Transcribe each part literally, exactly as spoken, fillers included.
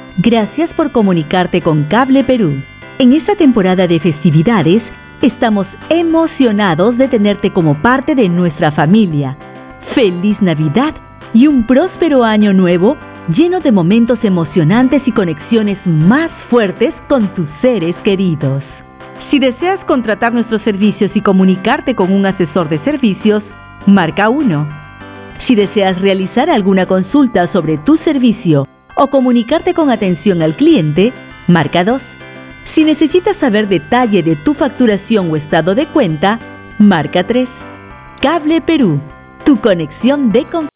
Gracias por comunicarte con Cable Perú. En esta temporada de festividades, estamos emocionados de tenerte como parte de nuestra familia. ¡Feliz Navidad y un próspero año nuevo lleno de momentos emocionantes y conexiones más fuertes con tus seres queridos! Si deseas contratar nuestros servicios y comunicarte con un asesor de servicios, marca uno. Si deseas realizar alguna consulta sobre tu servicio o comunicarte con atención al cliente, marca dos. Si necesitas saber detalle de tu facturación o estado de cuenta, marca tres. Cable Perú, tu conexión de confianza.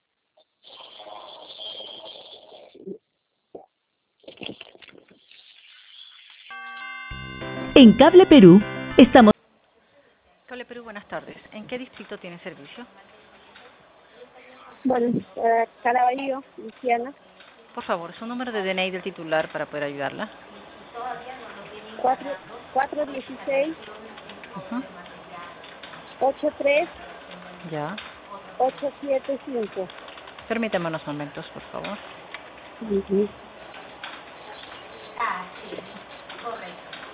En Cable Perú, estamos... Cable Perú, buenas tardes. ¿En qué distrito tiene servicio? Bueno, uh, Caraballo, Luciana. Por favor, su número de D N I del titular para poder ayudarla. cuatro dieciséis, Uh-huh. ocho tres, Ya. ocho siete cinco. Permítame unos momentos, por favor. Uh-huh. Ah, sí, correcto.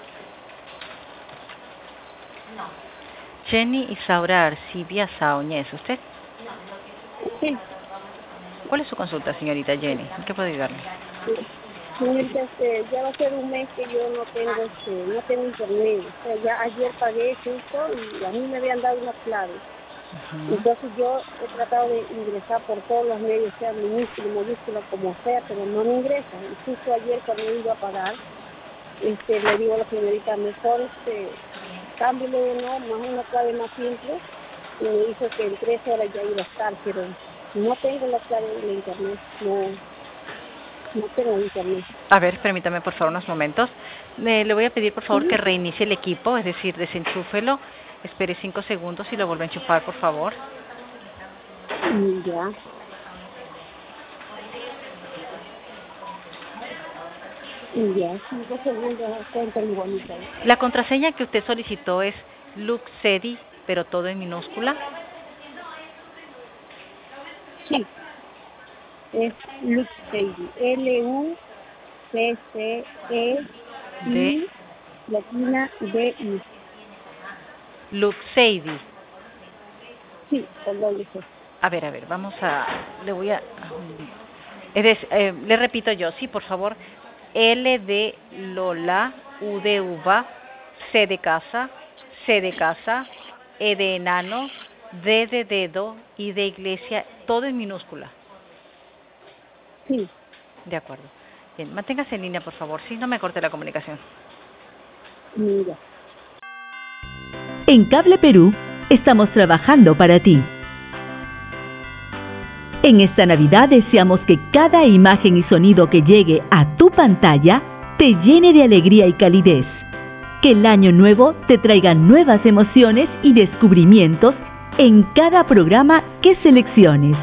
No. Jenny Isaura Arcibia Saoñez, ¿usted? Sí, ¿Cuál es su consulta, señorita Jenny? ¿En qué puedo ayudarle? señorita, este, ya va a ser un mes que yo no tengo, este, no tengo internet. O sea, ya ayer pagué justo y a mí me habían dado una clave. Uh-huh. Entonces yo he tratado de ingresar por todos los medios, sea minúsculo, mayúsculo, como sea, pero no me ingresa. Y justo ayer cuando iba a pagar, este, le digo a la señorita, mejor este, cámbiale uno, más una clave más simple. Y me dijo que en tres horas ya iba a estar, pero no tengo la clave de internet, no, no tengo internet. A ver, permítame por favor unos momentos. Eh, le voy a pedir por favor ¿Sí? que reinicie el equipo, es decir, desenchúfelo. Espere cinco segundos y lo vuelve a enchufar, por favor. Mm, Ya. Mm, Ya, cinco segundos, cuéntame bonita. La contraseña que usted solicitó es Luxedi, pero todo en minúscula. Sí, es Luxedi, L U C C E I De latina D I. Luxeidi. Sí, con doble C. A ver, a ver, vamos a... Le voy a... Es decir, eh, le repito yo, sí, por favor. L de Lola, U de uva, C de casa, C de casa, E de enano, D de dedo, I de iglesia, todo en minúscula. Sí. De acuerdo. Bien, manténgase en línea, por favor. Sí, no me corte la comunicación. Mira. En Cable Perú, estamos trabajando para ti. En esta Navidad deseamos que cada imagen y sonido que llegue a tu pantalla te llene de alegría y calidez. Que el año nuevo te traiga nuevas emociones y descubrimientos en cada programa que selecciones.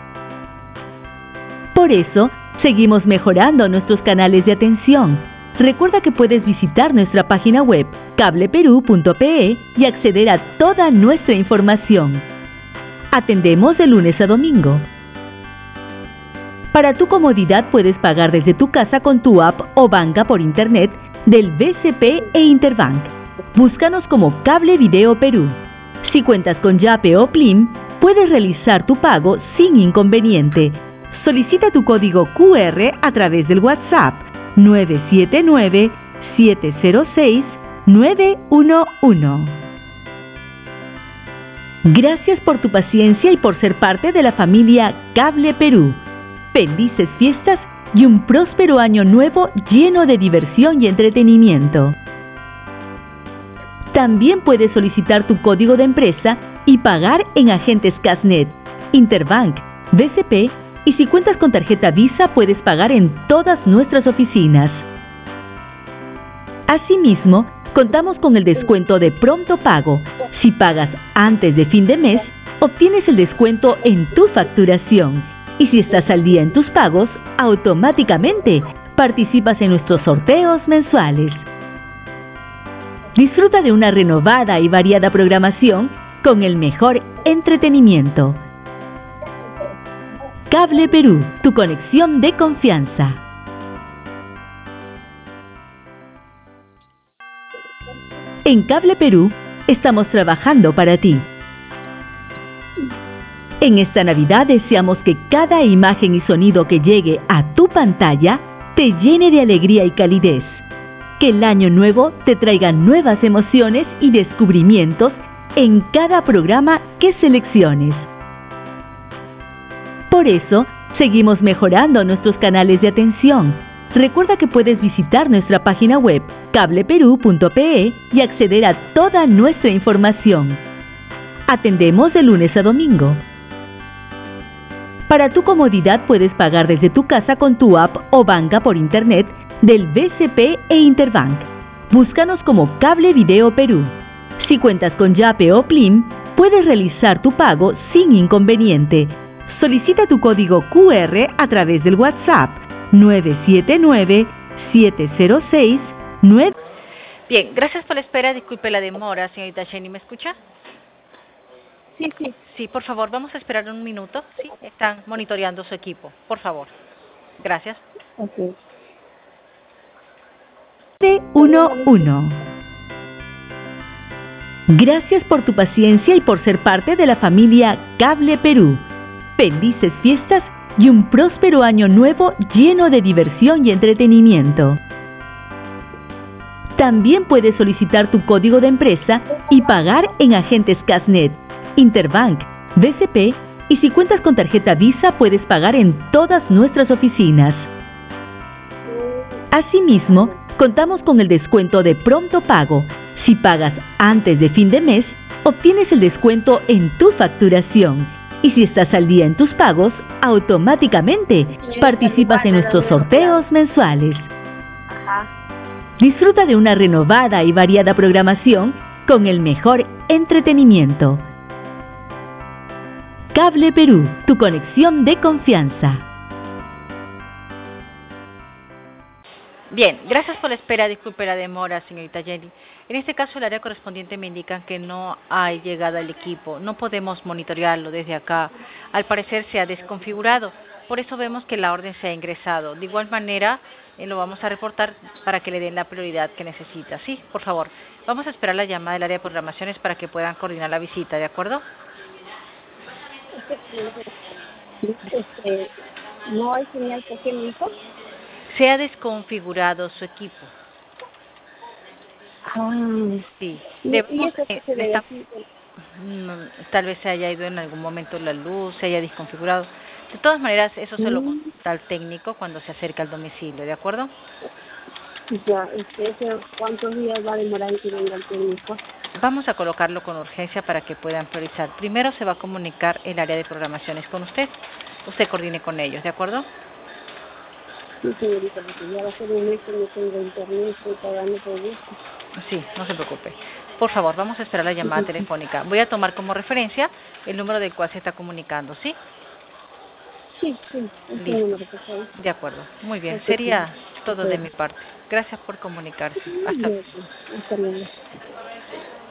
Por eso, seguimos mejorando nuestros canales de atención. Recuerda que puedes visitar nuestra página web cable perú punto pe y acceder a toda nuestra información. Atendemos de lunes a domingo. Para tu comodidad puedes pagar desde tu casa con tu app o banca por internet del B C P e Interbank. Búscanos como Cable Video Perú. Si cuentas con Yape o Plim, puedes realizar tu pago sin inconveniente. Solicita tu código Q R a través del WhatsApp nueve siete nueve, siete cero seis, nueve uno uno. Gracias por tu paciencia y por ser parte de la familia Cable Perú. Felices fiestas y un próspero año nuevo lleno de diversión y entretenimiento. También puedes solicitar tu código de empresa y pagar en agentes Casnet, Interbank, B C P y si cuentas con tarjeta Visa puedes pagar en todas nuestras oficinas. Asimismo, contamos con el descuento de pronto pago. Si pagas antes de fin de mes, obtienes el descuento en tu facturación. Y si estás al día en tus pagos, automáticamente participas en nuestros sorteos mensuales. Disfruta de una renovada y variada programación con el mejor entretenimiento. Cable Perú, tu conexión de confianza. En Cable Perú estamos trabajando para ti. En esta Navidad deseamos que cada imagen y sonido que llegue a tu pantalla te llene de alegría y calidez. Que el año nuevo te traiga nuevas emociones y descubrimientos en cada programa que selecciones. Por eso, seguimos mejorando nuestros canales de atención. Recuerda que puedes visitar nuestra página web cable perú punto pe y acceder a toda nuestra información. Atendemos de lunes a domingo. Para tu comodidad puedes pagar desde tu casa con tu app o banca por internet del B C P e Interbank. Búscanos como Cable Video Perú. Si cuentas con Yape o Plim, puedes realizar tu pago sin inconveniente. Solicita tu código Q R a través del WhatsApp nueve siete nueve, siete cero seis, nueve. Bien, gracias por la espera. Disculpe la demora, señorita Jenny, ¿me escucha? Sí, sí. Sí, por favor, vamos a esperar un minuto. Sí, están monitoreando su equipo. Por favor. Gracias. Ok. uno uno. Gracias por tu paciencia y por ser parte de la familia Cable Perú. Felices fiestas y un próspero año nuevo lleno de diversión y entretenimiento. También puedes solicitar tu código de empresa y pagar en agentes Casnet, Interbank, B C P, y si cuentas con tarjeta Visa puedes pagar en todas nuestras oficinas. Asimismo, contamos con el descuento de pronto pago. Si pagas antes de fin de mes, obtienes el descuento en tu facturación. Y si estás al día en tus pagos, automáticamente participas en nuestros sorteos mensuales. Ajá. Disfruta de una renovada y variada programación con el mejor entretenimiento. Cable Perú, tu conexión de confianza. Bien, gracias por la espera. Disculpe la demora, señorita Jenny. En este caso, el área correspondiente me indica que no hay llegada al equipo. No podemos monitorearlo desde acá. Al parecer se ha desconfigurado. Por eso vemos que la orden se ha ingresado. De igual manera, eh, lo vamos a reportar para que le den la prioridad que necesita. Sí, por favor. Vamos a esperar la llamada del área de programaciones para que puedan coordinar la visita, ¿de acuerdo? Este, no hay señal, ¿por qué me dijo? Se ha desconfigurado su equipo. Ah, Sí. y, Le- y eso que eh, se le ve está- así, mm, tal vez se haya ido en algún momento la luz, se haya desconfigurado. De todas maneras, eso se lo Mm. consulta al técnico cuando se acerca al domicilio, ¿de acuerdo? ya, este, ese, ¿cuántos días va a demorar en que venga el técnico? Vamos a colocarlo con urgencia para que puedan priorizar. Primero se va a comunicar el área de programaciones con usted. Usted coordine con ellos, ¿de acuerdo? Sí, señorita, porque ya va a ser un mes que no tengo internet, estoy pagando por gusto. Sí, no se preocupe. Por favor, vamos a esperar la llamada Ujú. telefónica. Voy a tomar como referencia el número del cual se está comunicando, ¿sí? Sí, sí, es Listo. un número, por favor. De acuerdo. Muy bien. Ok, Sería sí. todo Ok. de mi parte. Gracias por comunicarse. Hasta Bien, hasta luego.